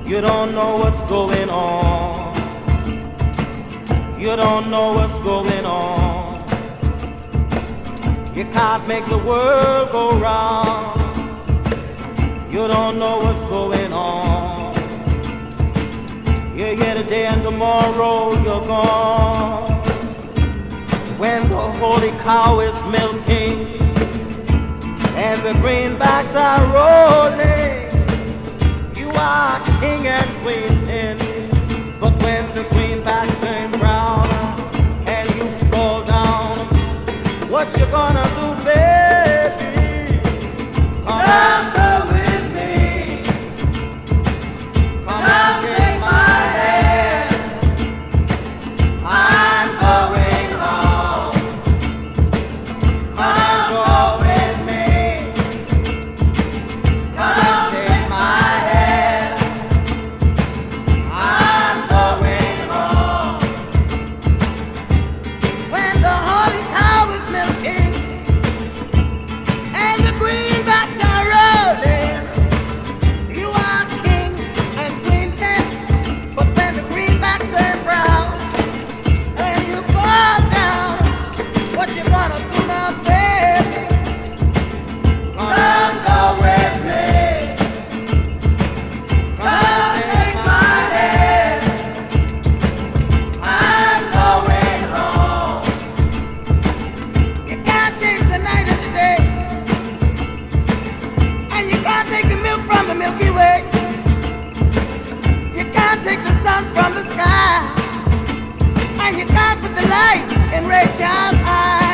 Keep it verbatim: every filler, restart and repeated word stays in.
You don't know what's going on. You don't know what's going on. You can't make the world go round. You don't know what's going on. You're here today and tomorrow you're gone. When the holy cow is milking and the greenbacks are rolling, you are king and queen in. But when the greenbacks turn brown and you fall down, what you gonna do, baby? Come go with me. Come, Come take my hand. I'm going home. Come go with me. Come take my hand. I'm going home. When the holy cow is milking and the greenbacks are rolling, you are king and queen king. But when the greenbacks turn brown and you fall down, what you gonna do now, baby? Come go with me. Come take my hand. I'm going home. You can't change the night of the day, and you can't take the milk from the Milky Way. You can't take the sun from the sky, and you can't put the light in Ray Charles' eyes.